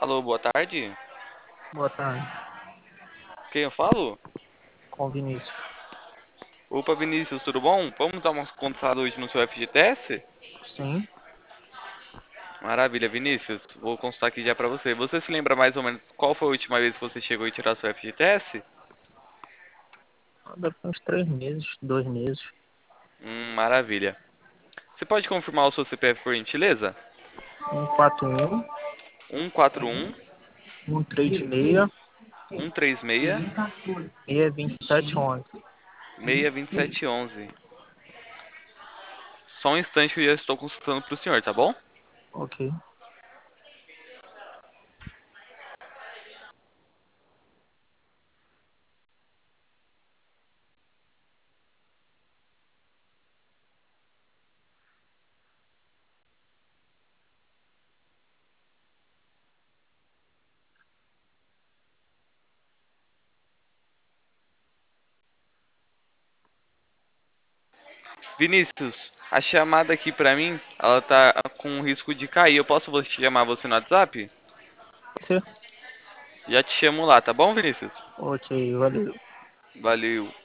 Alô, boa tarde. Boa tarde, Quem eu falo? com o Vinícius. Opa, Vinícius, tudo bom? Vamos dar uma contada hoje no seu FGTS? Sim, Maravilha, Vinícius. Vou consultar aqui já pra você. Você se lembra mais ou menos qual foi a última vez que você chegou a tirar seu FGTS? deve ter uns 3 meses, 2 meses. Maravilha. Você pode confirmar o seu CPF por gentileza? 141, 141 136, 136 62711. 62711. Só um instante que eu já estou consultando pro senhor, tá bom? Ok. Vinícius, a chamada aqui pra mim, ela tá com risco de cair. Eu posso te chamar você no WhatsApp? Você? Já te chamo lá, tá bom, Vinícius? Ok, valeu. Valeu.